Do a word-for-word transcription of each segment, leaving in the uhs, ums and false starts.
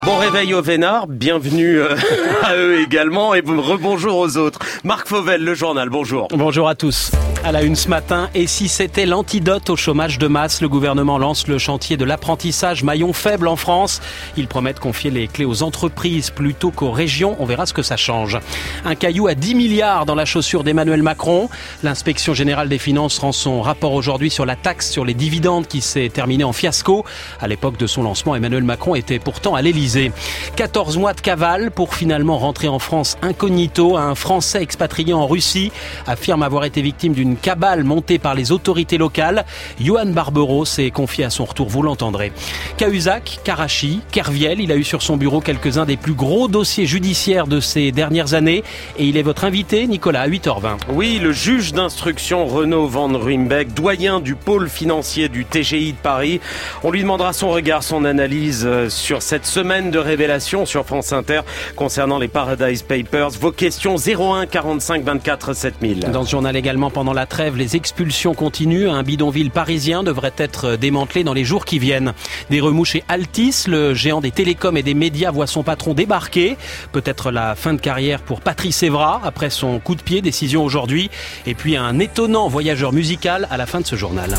Bon réveil aux vénards, bienvenue euh, à eux également et rebonjour aux autres. Marc Fauvel, le journal, bonjour. Bonjour à tous. À la une ce matin, et si c'était l'antidote au chômage de masse, le gouvernement lance le chantier de l'apprentissage, maillon faible en France. Il promet de confier les clés aux entreprises plutôt qu'aux régions. On verra ce que ça change. Un caillou à dix milliards dans la chaussure d'Emmanuel Macron. L'inspection générale des finances rend son rapport aujourd'hui sur la taxe sur les dividendes qui s'est terminé en fiasco. À l'époque de son lancement, Emmanuel Macron était pourtant à l'Élysée. quatorze mois de cavale pour finalement rentrer en France incognito. Un Français expatrié en Russie affirme avoir été victime d'une cabale montée par les autorités locales. Johan Barbero s'est confié à son retour, vous l'entendrez. Cahuzac, Karachi, Kerviel, il a eu sur son bureau quelques-uns des plus gros dossiers judiciaires de ces dernières années. Et il est votre invité, Nicolas, à huit heures vingt. Oui, le juge d'instruction Renaud Van Ruymbeck, doyen du pôle financier du T G I de Paris. On lui demandera son regard, son analyse sur cette semaine de révélations sur France Inter concernant les Paradise Papers. Vos questions zéro un quarante-cinq vingt-quatre sept mille. Dans ce journal également, pendant la trêve, les expulsions continuent. Un bidonville parisien devrait être démantelé dans les jours qui viennent. Des remous chez Altice, le géant des télécoms et des médias voit son patron débarquer. Peut-être la fin de carrière pour Patrice Evra après son coup de pied, décision aujourd'hui. Et puis un étonnant voyageur musical à la fin de ce journal.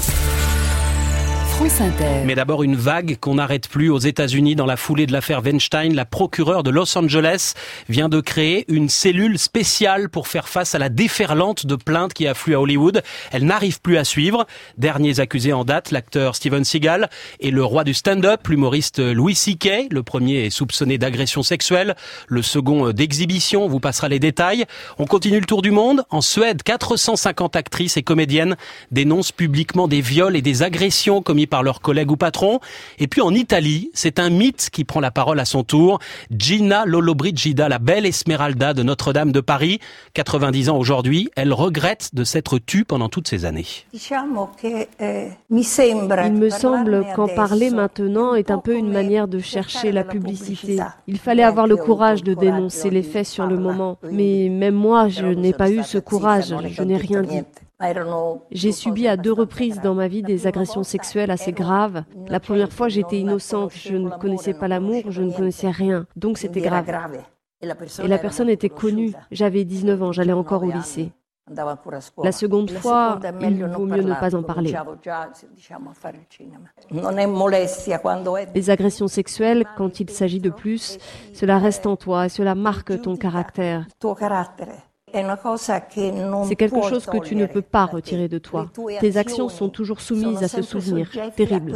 Mais d'abord une vague qu'on n'arrête plus aux États-Unis dans la foulée de l'affaire Weinstein. La procureure de Los Angeles vient de créer une cellule spéciale pour faire face à la déferlante de plaintes qui affluent à Hollywood. Elle n'arrive plus à suivre. Derniers accusés en date, l'acteur Steven Seagal et le roi du stand-up, l'humoriste Louis C K. Le premier est soupçonné d'agression sexuelle, le second d'exhibition. On vous passera les détails. On continue le tour du monde. En Suède, quatre cent cinquante actrices et comédiennes dénoncent publiquement des viols et des agressions commis par leurs collègues ou patrons. Et puis en Italie, c'est un mythe qui prend la parole à son tour. Gina Lollobrigida, la belle Esmeralda de Notre-Dame de Paris, quatre-vingt-dix ans aujourd'hui, elle regrette de s'être tue pendant toutes ces années. Il me semble qu'en parler maintenant est un peu une manière de chercher la publicité. Il fallait avoir le courage de dénoncer les faits sur le moment. Mais même moi, je n'ai pas eu ce courage, je n'ai rien dit. J'ai subi à deux reprises dans ma vie des agressions sexuelles assez graves. La première fois, j'étais innocente, je ne connaissais pas l'amour, je ne connaissais rien, donc c'était grave. Et la personne était connue, j'avais dix-neuf ans, j'allais encore au lycée. La seconde fois, il vaut mieux ne pas en parler. Les agressions sexuelles, quand il s'agit de plus, cela reste en toi et cela marque ton caractère. C'est quelque chose que tu ne peux pas retirer de toi. Tes actions sont toujours soumises à ce souvenir terrible.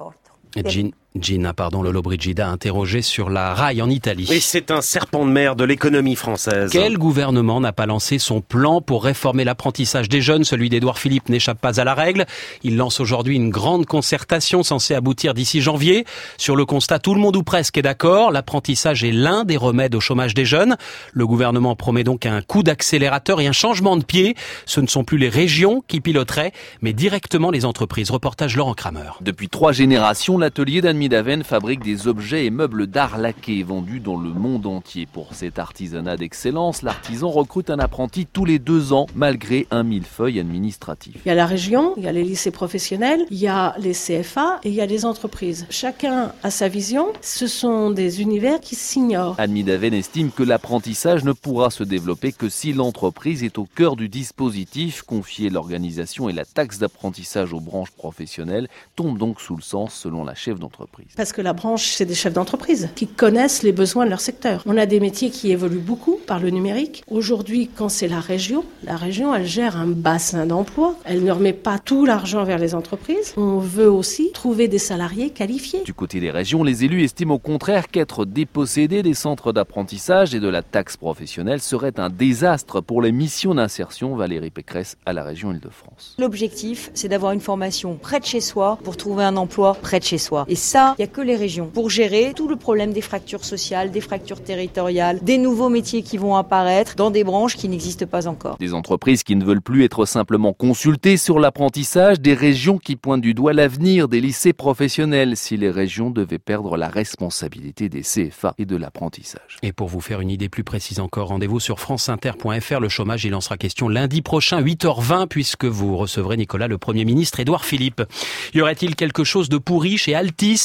Gina, Gina pardon, Lollobrigida interrogée sur la raille en Italie. Et c'est un serpent de mer de l'économie française. Quel gouvernement n'a pas lancé son plan pour réformer l'apprentissage des jeunes? Celui d'Édouard Philippe n'échappe pas à la règle. Il lance aujourd'hui une grande concertation censée aboutir d'ici janvier. Sur le constat, tout le monde ou presque est d'accord. L'apprentissage est l'un des remèdes au chômage des jeunes. Le gouvernement promet donc un coup d'accélérateur et un changement de pied. Ce ne sont plus les régions qui piloteraient, mais directement les entreprises. Reportage Laurent Kramer. Depuis trois générations, l'atelier d'Anne Midaven fabrique des objets et meubles d'art laqués vendus dans le monde entier. Pour cet artisanat d'excellence, l'artisan recrute un apprenti tous les deux ans, malgré un millefeuille administratif. Il y a la région, il y a les lycées professionnels, il y a les C F A et il y a les entreprises. Chacun a sa vision. Ce sont des univers qui s'ignorent. Anne Midaven estime que l'apprentissage ne pourra se développer que si l'entreprise est au cœur du dispositif. Confier l'organisation et la taxe d'apprentissage aux branches professionnelles tombe donc sous le sens, selon la chef d'entreprise. Parce que la branche, c'est des chefs d'entreprise qui connaissent les besoins de leur secteur. On a des métiers qui évoluent beaucoup par le numérique. Aujourd'hui, quand c'est la région, la région, elle gère un bassin d'emploi. Elle ne remet pas tout l'argent vers les entreprises. On veut aussi trouver des salariés qualifiés. Du côté des régions, les élus estiment au contraire qu'être dépossédés des centres d'apprentissage et de la taxe professionnelle serait un désastre pour les missions d'insertion. Valérie Pécresse à la région Île-de-France. L'objectif, c'est d'avoir une formation près de chez soi pour trouver un emploi près de chez soi. Et ça, il n'y a que les régions pour gérer tout le problème des fractures sociales, des fractures territoriales, des nouveaux métiers qui vont apparaître dans des branches qui n'existent pas encore. Des entreprises qui ne veulent plus être simplement consultées sur l'apprentissage, des régions qui pointent du doigt l'avenir des lycées professionnels si les régions devaient perdre la responsabilité des C F A et de l'apprentissage. Et pour vous faire une idée plus précise encore, rendez-vous sur franceinter point f r. Le chômage, il en sera question lundi prochain, huit heures vingt, puisque vous recevrez, Nicolas, le Premier ministre Édouard Philippe. Y aurait-il quelque chose de pourri chez Altice?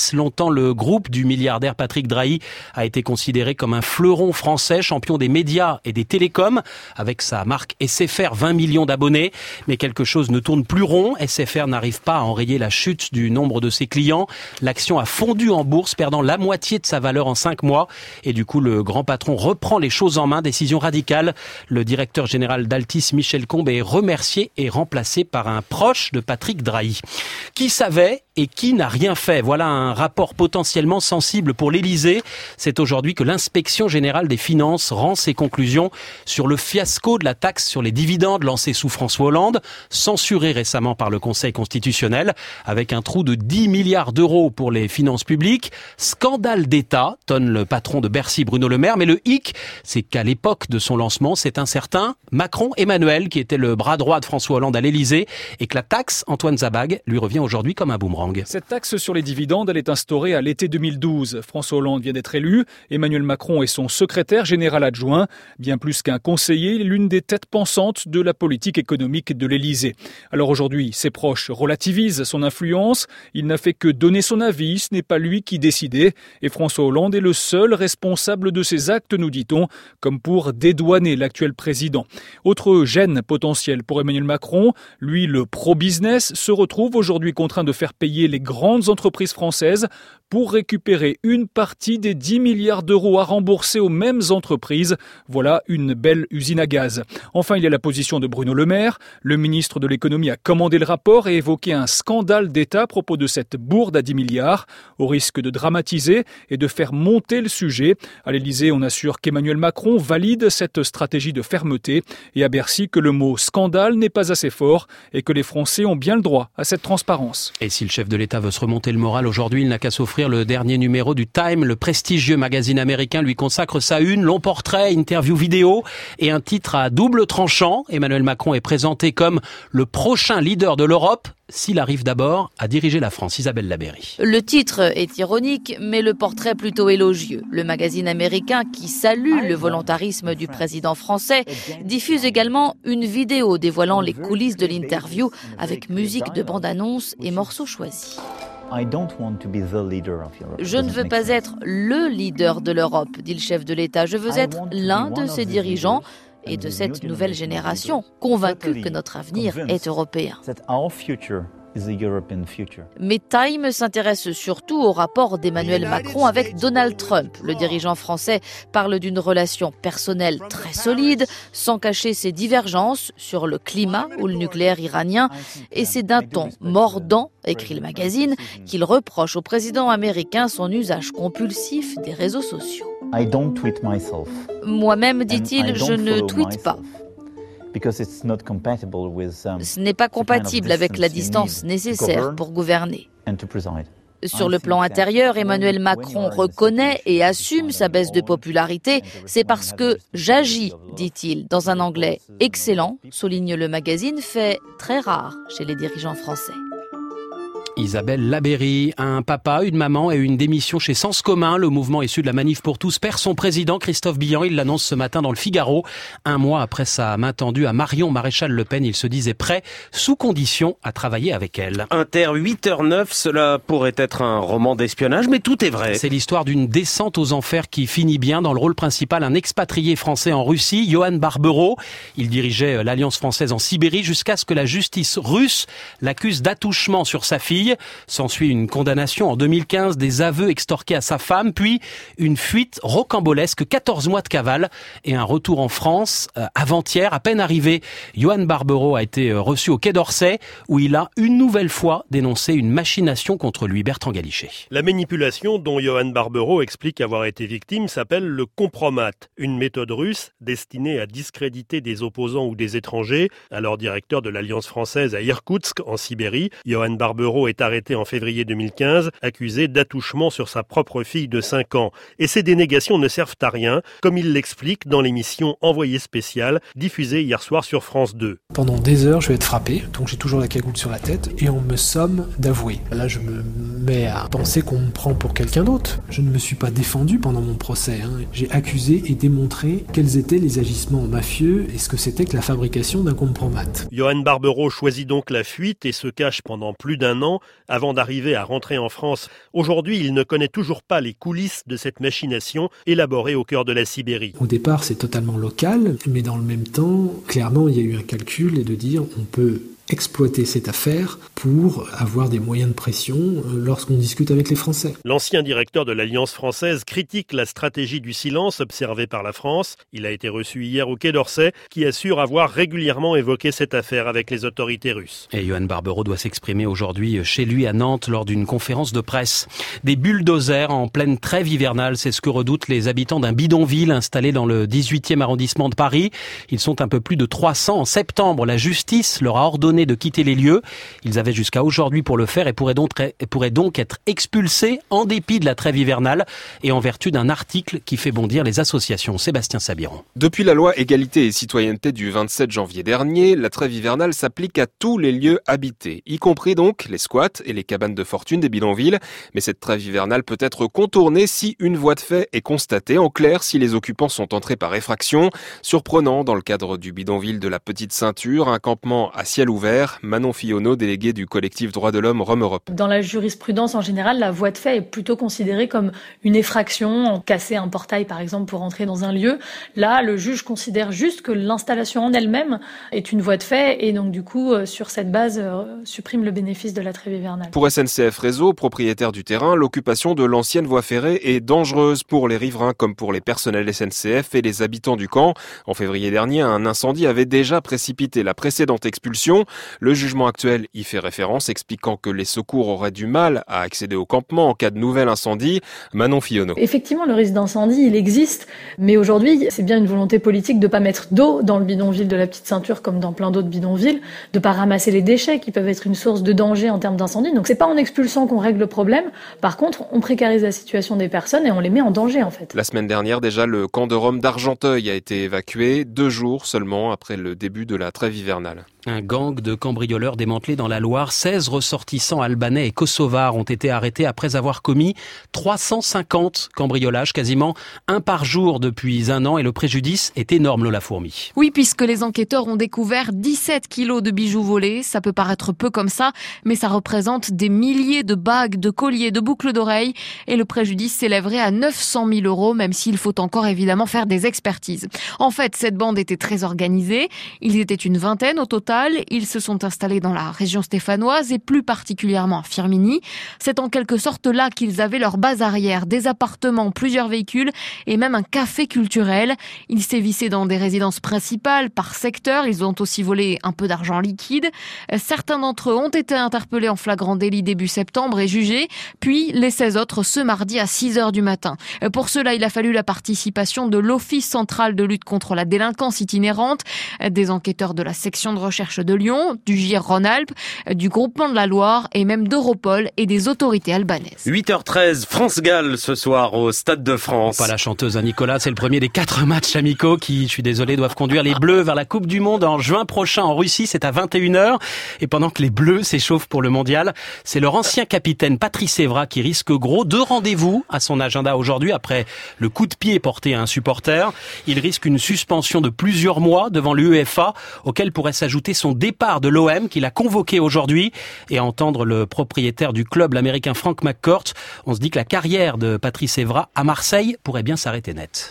Longis. Longtemps, le groupe du milliardaire Patrick Drahi a été considéré comme un fleuron français, champion des médias et des télécoms, avec sa marque S F R, vingt millions d'abonnés. Mais quelque chose ne tourne plus rond. S F R n'arrive pas à enrayer la chute du nombre de ses clients. L'action a fondu en bourse, perdant la moitié de sa valeur en cinq mois. Et du coup, le grand patron reprend les choses en main. Décision radicale. Le directeur général d'Altis, Michel Combe, est remercié et remplacé par un proche de Patrick Drahi. Qui savait et qui n'a rien fait? Voilà un rapport potentiellement sensible pour l'Élysée. C'est aujourd'hui que l'inspection générale des finances rend ses conclusions sur le fiasco de la taxe sur les dividendes lancée sous François Hollande, censurée récemment par le Conseil constitutionnel, avec un trou de dix milliards d'euros pour les finances publiques. Scandale d'État, tonne le patron de Bercy, Bruno Le Maire. Mais le hic, c'est qu'à l'époque de son lancement, c'est un certain Macron Emmanuel qui était le bras droit de François Hollande à l'Élysée, et que la taxe, Antoine Zabag, lui revient aujourd'hui comme un boomerang. Cette taxe sur les dividendes, elle est instaurée à l'été deux mille douze. François Hollande vient d'être élu. Emmanuel Macron est son secrétaire général adjoint. Bien plus qu'un conseiller, l'une des têtes pensantes de la politique économique de l'Élysée. Alors aujourd'hui, ses proches relativisent son influence. Il n'a fait que donner son avis. Ce n'est pas lui qui décidait. Et François Hollande est le seul responsable de ses actes, nous dit-on, comme pour dédouaner l'actuel président. Autre gêne potentielle pour Emmanuel Macron, lui, le pro-business, se retrouve aujourd'hui contraint de faire payer les grandes entreprises françaises pour récupérer une partie des dix milliards d'euros à rembourser aux mêmes entreprises. Voilà une belle usine à gaz. Enfin, il y a la position de Bruno Le Maire. Le ministre de l'économie a commandé le rapport et évoqué un scandale d'État à propos de cette bourde à dix milliards, au risque de dramatiser et de faire monter le sujet. À l'Élysée, on assure qu'Emmanuel Macron valide cette stratégie de fermeté, et à Bercy que le mot scandale n'est pas assez fort et que les Français ont bien le droit à cette transparence. Et si le chef de l'État veut se remonter le moral aujourd'hui, il n'a qu'à s'offrir le dernier numéro du Time. Le prestigieux magazine américain lui consacre sa une, long portrait, interview vidéo et un titre à double tranchant. Emmanuel Macron est présenté comme le prochain leader de l'Europe, s'il arrive d'abord à diriger la France. Isabelle Labéry. Le titre est ironique, mais le portrait plutôt élogieux. Le magazine américain, qui salue le volontarisme du président français, diffuse également une vidéo dévoilant les coulisses de l'interview avec musique de bande-annonce et morceaux choisis. Je ne veux pas être le leader de l'Europe, dit le chef de l'État. Je veux être l'un de ses dirigeants et de cette nouvelle génération, convaincue que notre avenir est européen. Mais Time s'intéresse surtout au rapport d'Emmanuel Macron avec Donald Trump. Le dirigeant français parle d'une relation personnelle très solide, sans cacher ses divergences sur le climat ou le nucléaire iranien. Et c'est d'un ton mordant, écrit le magazine, qu'il reproche au président américain son usage compulsif des réseaux sociaux. Moi-même, dit-il, je ne tweete pas. Ce n'est pas compatible avec la distance nécessaire pour gouverner. Sur le plan intérieur, Emmanuel Macron reconnaît et assume sa baisse de popularité. C'est parce que j'agis, dit-il, dans un anglais excellent, souligne le magazine, fait très rare chez les dirigeants français. Isabelle Labéry, un papa, une maman et une démission chez Sens Commun. Le mouvement issu de la Manif pour tous perd son président, Christophe Billan. Il l'annonce ce matin dans le Figaro. Un mois après sa main tendue à Marion Maréchal Le Pen, il se disait prêt, sous condition, à travailler avec elle. Inter huit heures neuf, cela pourrait être un roman d'espionnage, mais tout est vrai. C'est l'histoire d'une descente aux enfers qui finit bien. Dans le rôle principal, un expatrié français en Russie, Johan Barbero. Il dirigeait l'Alliance française en Sibérie jusqu'à ce que la justice russe l'accuse d'attouchement sur sa fille. S'ensuit une condamnation en deux mille quinze, des aveux extorqués à sa femme, puis une fuite rocambolesque, quatorze mois de cavale et un retour en France euh, avant-hier. À peine arrivé, Johan Barbero a été reçu au Quai d'Orsay où il a une nouvelle fois dénoncé une machination contre lui. Bertrand Galichet. La manipulation dont Johan Barbero explique avoir été victime s'appelle le compromat, une méthode russe destinée à discréditer des opposants ou des étrangers. Alors directeur de l'Alliance française à Irkoutsk, en Sibérie, Johan Barbero est arrêté en février deux mille quinze, accusé d'attouchement sur sa propre fille de cinq ans. Et ces dénégations ne servent à rien, comme il l'explique dans l'émission Envoyé spécial, diffusée hier soir sur France deux. Pendant des heures, je vais être frappé, donc j'ai toujours la cagoule sur la tête, et on me somme d'avouer. Là, je me mets à penser qu'on me prend pour quelqu'un d'autre. Je ne me suis pas défendu pendant mon procès. Hein. J'ai accusé et démontré quels étaient les agissements mafieux et ce que c'était que la fabrication d'un compromat. Johan Barbero choisit donc la fuite et se cache pendant plus d'un an avant d'arriver à rentrer en France. Aujourd'hui, il ne connaît toujours pas les coulisses de cette machination élaborée au cœur de la Sibérie. Au départ, c'est totalement local, mais dans le même temps, clairement, il y a eu un calcul et de dire on peut exploiter cette affaire pour avoir des moyens de pression lorsqu'on discute avec les Français. L'ancien directeur de l'Alliance française critique la stratégie du silence observée par la France. Il a été reçu hier au Quai d'Orsay, qui assure avoir régulièrement évoqué cette affaire avec les autorités russes. Et Johan Barbero doit s'exprimer aujourd'hui chez lui à Nantes lors d'une conférence de presse. Des bulldozers en pleine trêve hivernale, c'est ce que redoutent les habitants d'un bidonville installé dans le dix-huitième arrondissement de Paris. Ils sont un peu plus de trois cents en septembre. La justice leur a ordonné de quitter les lieux. Ils avaient jusqu'à aujourd'hui pour le faire et pourraient donc, pourraient donc être expulsés en dépit de la trêve hivernale et en vertu d'un article qui fait bondir les associations. Sébastien Sabiron. Depuis la loi Égalité et Citoyenneté du vingt-sept janvier dernier, la trêve hivernale s'applique à tous les lieux habités, y compris donc les squats et les cabanes de fortune des bidonvilles. Mais cette trêve hivernale peut être contournée si une voie de fait est constatée. En clair, si les occupants sont entrés par effraction. Surprenant dans le cadre du bidonville de la Petite Ceinture, un campement à ciel ouvert. Manon Fillonneau, déléguée du collectif Droits de l'Homme Rome Europe. Dans la jurisprudence en général, la voie de fait est plutôt considérée comme une effraction, casser un portail par exemple pour entrer dans un lieu. Là, le juge considère juste que l'installation en elle-même est une voie de fait et donc du coup, sur cette base, euh, supprime le bénéfice de la trêve hivernale. Pour S N C F Réseau, propriétaire du terrain, l'occupation de l'ancienne voie ferrée est dangereuse pour les riverains comme pour les personnels S N C F et les habitants du camp. En février dernier, un incendie avait déjà précipité la précédente expulsion. Le jugement actuel y fait référence, expliquant que les secours auraient du mal à accéder au campement en cas de nouvel incendie. Manon Fillonneau. Effectivement, le risque d'incendie, il existe, mais aujourd'hui, c'est bien une volonté politique de ne pas mettre d'eau dans le bidonville de la Petite Ceinture comme dans plein d'autres bidonvilles, de ne pas ramasser les déchets qui peuvent être une source de danger en termes d'incendie. Donc c'est pas en expulsant qu'on règle le problème. Par contre, on précarise la situation des personnes et on les met en danger en fait. La semaine dernière, déjà, le camp de Rome d'Argenteuil a été évacué, deux jours seulement après le début de la trêve hivernale. Un gang de cambrioleurs démantelé dans la Loire. seize ressortissants albanais et kosovars ont été arrêtés après avoir commis trois cent cinquante cambriolages, quasiment un par jour depuis un an. Et le préjudice est énorme, Lola Fourmi. Oui, puisque les enquêteurs ont découvert dix-sept kilos de bijoux volés. Ça peut paraître peu comme ça, mais ça représente des milliers de bagues, de colliers, de boucles d'oreilles. Et le préjudice s'élèverait à neuf cent mille euros, même s'il faut encore évidemment faire des expertises. En fait, cette bande était très organisée. Ils étaient une vingtaine au total. Ils se sont installés dans la région stéphanoise et plus particulièrement à Firminy. C'est en quelque sorte là qu'ils avaient leur base arrière, des appartements, plusieurs véhicules et même un café culturel. Ils sévissaient dans des résidences principales par secteur. Ils ont aussi volé un peu d'argent liquide. Certains d'entre eux ont été interpellés en flagrant délit début septembre et jugés. Puis les seize autres ce mardi à six heures du matin. Pour cela, il a fallu la participation de l'Office central de lutte contre la délinquance itinérante, des enquêteurs de la section de recherche de Lyon, du G I R Rhône-Alpes, du Groupement de la Loire et même d'Europol et des autorités albanaises. huit heures treize, France-Galles ce soir au Stade de France. Pas la chanteuse hein, Nicolas, c'est le premier des quatre matchs amicaux qui, je suis désolé, doivent conduire les Bleus vers la Coupe du Monde en juin prochain en Russie. C'est à vingt et une heures. Et pendant que les Bleus s'échauffent pour le Mondial, c'est leur ancien capitaine Patrice Evra qui risque gros. Deux rendez-vous à son agenda aujourd'hui après le coup de pied porté à un supporter. Il risque une suspension de plusieurs mois devant l'UEFA, auquel pourrait s'ajouter son départ de l'O M qu'il a convoqué aujourd'hui. Et à entendre le propriétaire du club, l'américain Frank McCourt, on se dit que la carrière de Patrice Evra à Marseille pourrait bien s'arrêter net.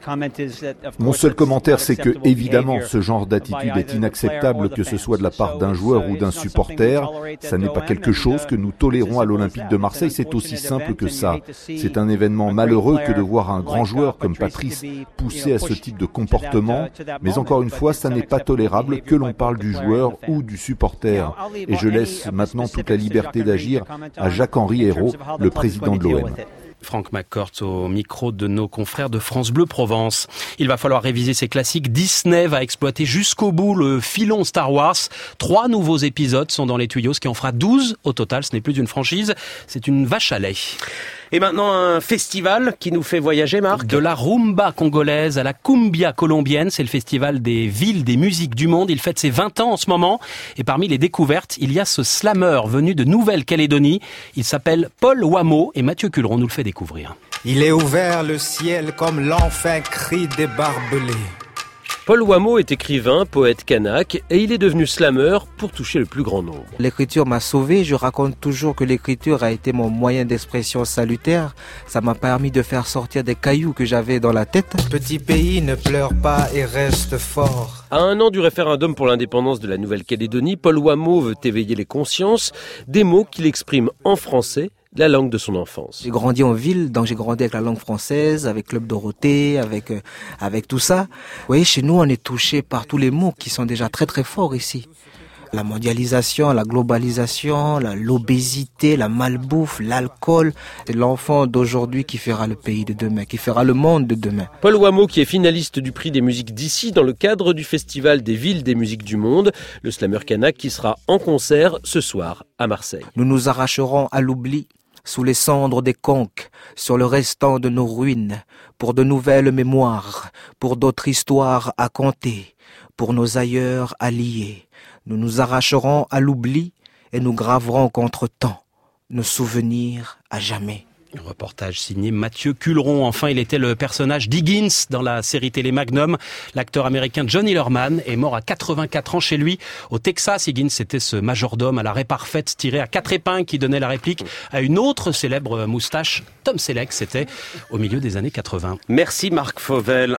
Mon seul commentaire, c'est que, évidemment, ce genre d'attitude est inacceptable, que ce soit de la part d'un joueur ou d'un supporter. Ça n'est pas quelque chose que nous tolérons à l'Olympique de Marseille, c'est aussi simple que ça. C'est un événement malheureux que de voir un grand joueur comme Patrice poussé à ce type de comportement. Mais encore une fois, ça n'est pas tolérable que l'on parle du joueur ou du supporter. Et je laisse maintenant toute la liberté d'agir à Jacques-Henri Hérault, le président de l'O M. Frank McCourt au micro de nos confrères de France Bleu Provence. Il va falloir réviser ces classiques. Disney va exploiter jusqu'au bout le filon Star Wars. Trois nouveaux épisodes sont dans les tuyaux, ce qui en fera douze au total. Ce n'est plus une franchise, c'est une vache à lait. Et maintenant, un festival qui nous fait voyager, Marc. De la rumba congolaise à la cumbia colombienne, c'est le festival des villes, des musiques du monde. Il fête ses vingt ans en ce moment. Et parmi les découvertes, il y a ce slammer venu de Nouvelle-Calédonie. Il s'appelle Paul Wamo et Mathieu Culeron nous le fait découvrir. Il est ouvert le ciel comme l'enfin cri des barbelés. Paul Wameau est écrivain, poète kanak et il est devenu slammer pour toucher le plus grand nombre. L'écriture m'a sauvé, je raconte toujours que l'écriture a été mon moyen d'expression salutaire. Ça m'a permis de faire sortir des cailloux que j'avais dans la tête. Petit pays, ne pleure pas et reste fort. À un an du référendum pour l'indépendance de la Nouvelle-Calédonie, Paul Wameau veut éveiller les consciences, des mots qu'il exprime en français, la langue de son enfance. J'ai grandi en ville, donc j'ai grandi avec la langue française, avec Club Dorothée, avec euh, avec tout ça. Vous voyez, chez nous, on est touché par tous les mots qui sont déjà très très forts ici. La mondialisation, la globalisation, la, l'obésité, la malbouffe, l'alcool. C'est l'enfant d'aujourd'hui qui fera le pays de demain, qui fera le monde de demain. Paul Wameau, qui est finaliste du prix des musiques d'ici dans le cadre du festival des villes des musiques du monde, le slammer kanak qui sera en concert ce soir à Marseille. Nous nous arracherons à l'oubli sous les cendres des conques, sur le restant de nos ruines, pour de nouvelles mémoires, pour d'autres histoires à conter, pour nos ailleurs à lier. Nous nous arracherons à l'oubli et nous graverons contre temps nos souvenirs à jamais. Reportage signé Mathieu Culeron. Enfin, il était le personnage d'Higgins dans la série télé Magnum. L'acteur américain John Hillerman est mort à quatre-vingt-quatre ans chez lui au Texas. Higgins, c'était ce majordome à l'arrêt parfaite tiré à quatre épingles qui donnait la réplique à une autre célèbre moustache, Tom Selleck. C'était au milieu des années quatre-vingts. Merci Marc Fauvel.